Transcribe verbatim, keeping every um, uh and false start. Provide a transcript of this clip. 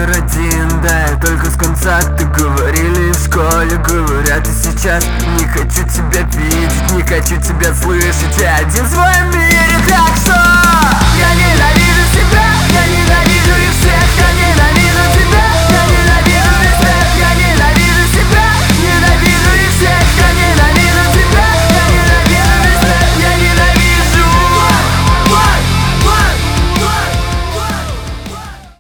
номер один, да, я только с контакта. Говорили в школе, говорят и сейчас. Не хочу тебя видеть, не хочу тебя слышать. Я один в своем мире, так что